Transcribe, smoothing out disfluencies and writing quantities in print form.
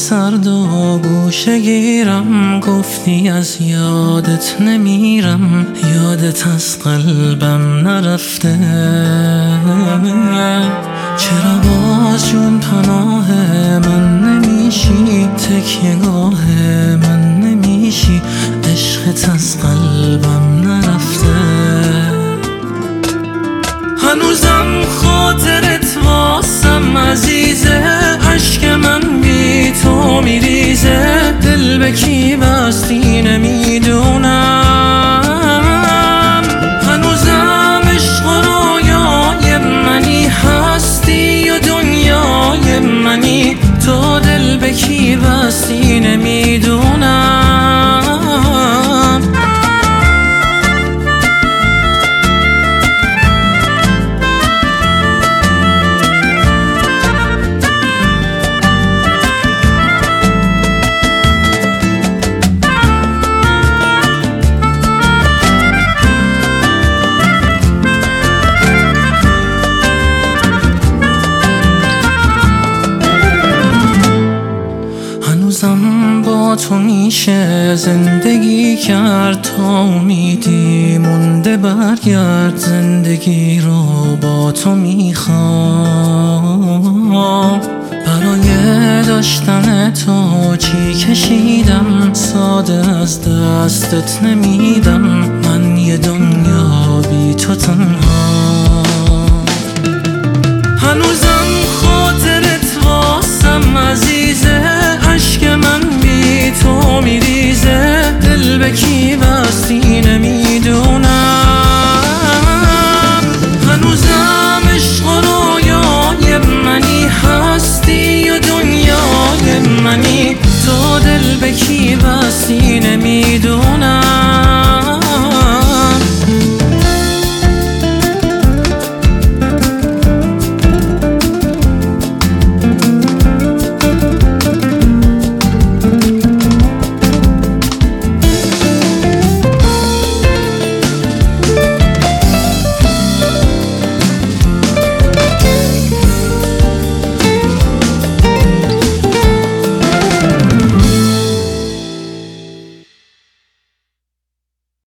سرد و گوشه گیرم، گفتی از یادت نمیرم، یادت از قلبم نرفته. چرا باز جون پناه من نمیشی، تکیهگاه من نمیشی، عشقت از قلبم نرفته. هنوزم خاطرت واسم عزیزه، عشق من بی تو میریزه، دل به کی بستی نمیدونم. هنوزم عشق و رویای منی، هستی و دنیای منی، تو دل به کی بستی نمیدونم. با تو میشه زندگی کرد، تا امیدی مونده برگرد، زندگی رو با تو میخوام. برای داشتن تو چی کشیدم، ساده از دستت نمیدم، من یه دنیا بی تو تنها. هنوزم خاطرت واسم عزیزه، عشق من بی تو میریزه، دل به کی بستی نمیدونم.